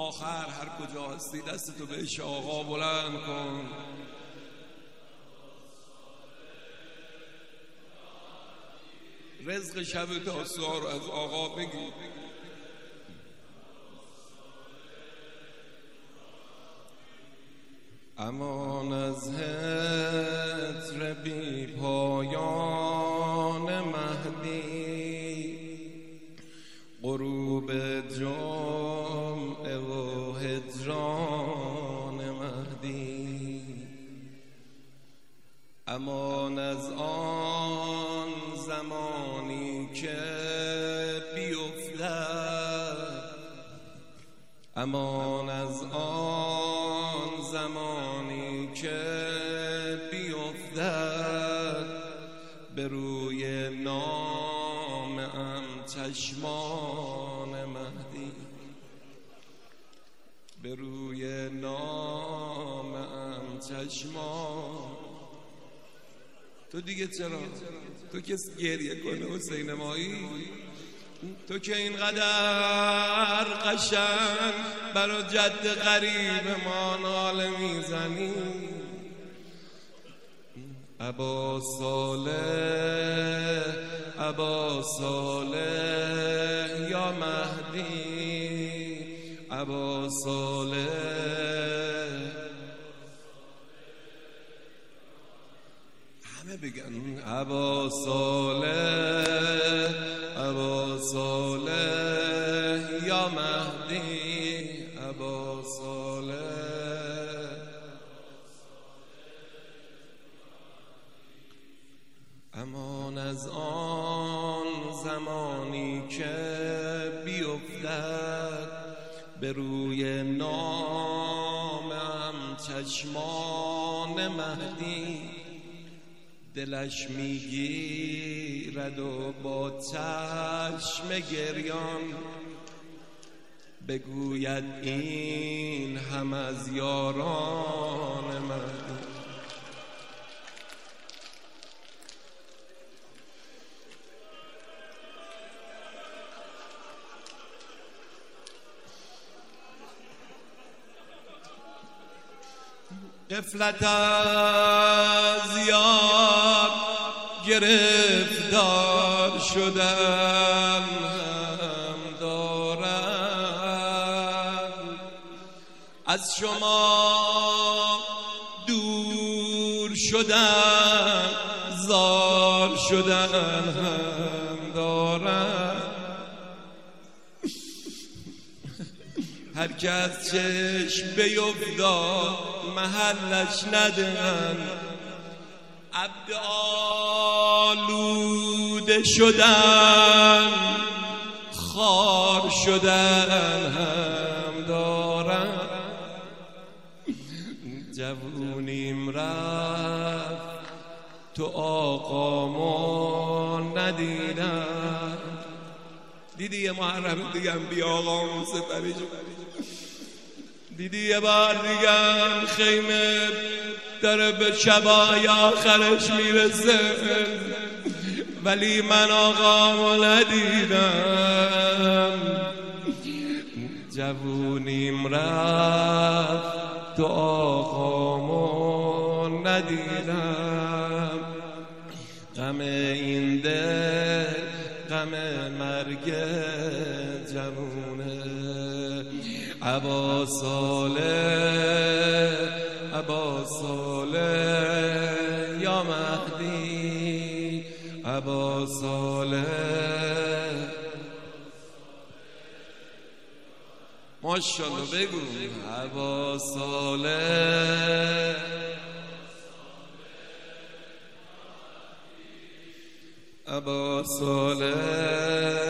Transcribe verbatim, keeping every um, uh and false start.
آخر هر کجا هستی دستتو بهش آقا بلند کن. رزق شب تاسوعا رو از آقا بگی. امان از هجر بی پایان مهدی، غروب جمعه و هجران مهدی. امان از آن زمانی که بیفتد، امان از آن زمانی که بیفتد، به روی نامم چشمان مهدی، به روی نامم چشمان. تو دیگه چرا؟ تو که گریه کنه حسین مایی؟ تو که اینقدر قشنگ برا جد غریب ما ناله میزنی. ابا صالح ابا صالح یا مهدی، ابا صالح. همه بگن ابا صالح ابا صالح یا مهدی، ابا صالح. امان از آن زمانی که بیفتد، به روی نامم چشمان مهدی. دلش میگیرد و با چشم گریان بگوید این هم از یاران مهدی. غفلت از یار گرفتار شدن هم دارد، از شما دور شدن زار شدن هم دارد. هر که از چشم بیفتاد محلش ندهن، عبد آلوده شدن خار شدن هم دارن. جوونیم رفت تو آقامو ندیدم. دیدی یه محرم دیگم بی آقامون سپری جو، دیدی یه بار دیگم خیمه داره به شبای آخرش میرسه، ولی من آقامو ندیدم. جوونیم رفت تو آقامو ندیدم. غم این دل غم مرگ جوونه. ابا صالح ابا صالح یا مهدی، ابا صالح. ماشاءالله بگو ابا صالح، ابا صالح.